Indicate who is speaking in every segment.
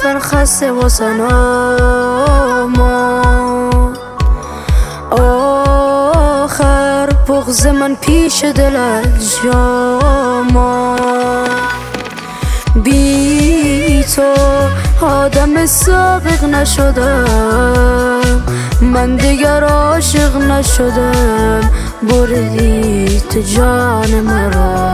Speaker 1: سفر خسته و سناما آخر بغض من پیش دلت جاما بی تو آدم سابق نشدم من دیگر عاشق نشدم بردی تو جان مرا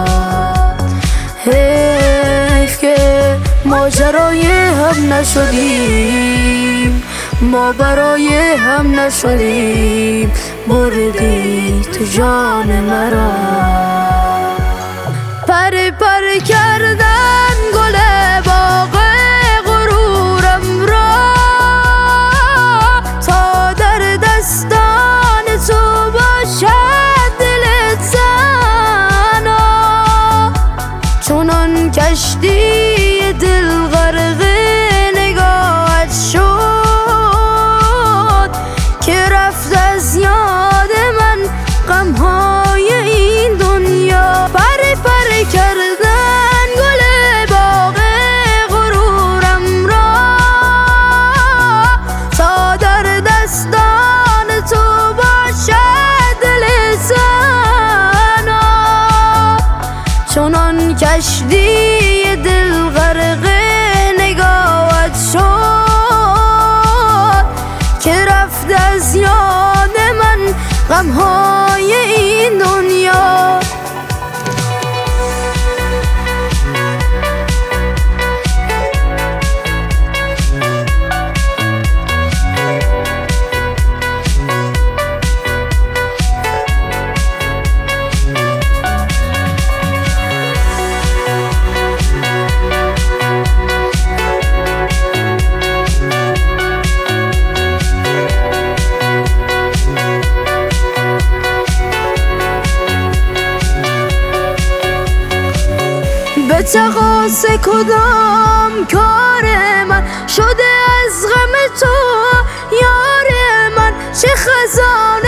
Speaker 1: حیف که ماجرای هم نشدیم ما برای هم نشدیم بردی تو جان مرا پر پر کردن گل باغ غرورم را تا در دستان تو باشد دلت زنا چونان کشتی دل غرق نگاهت شد که رفت از یاد من غمهای این دنیا پر پر کردن گل باغ غرورم را تا در دستان تو باشد دل زنا چونان کشتی دل غرق نگاهت شد که رفت از یاد من غمهای این دنیا به تقاص کدام کار من شده از غم تو یار من چه خزانه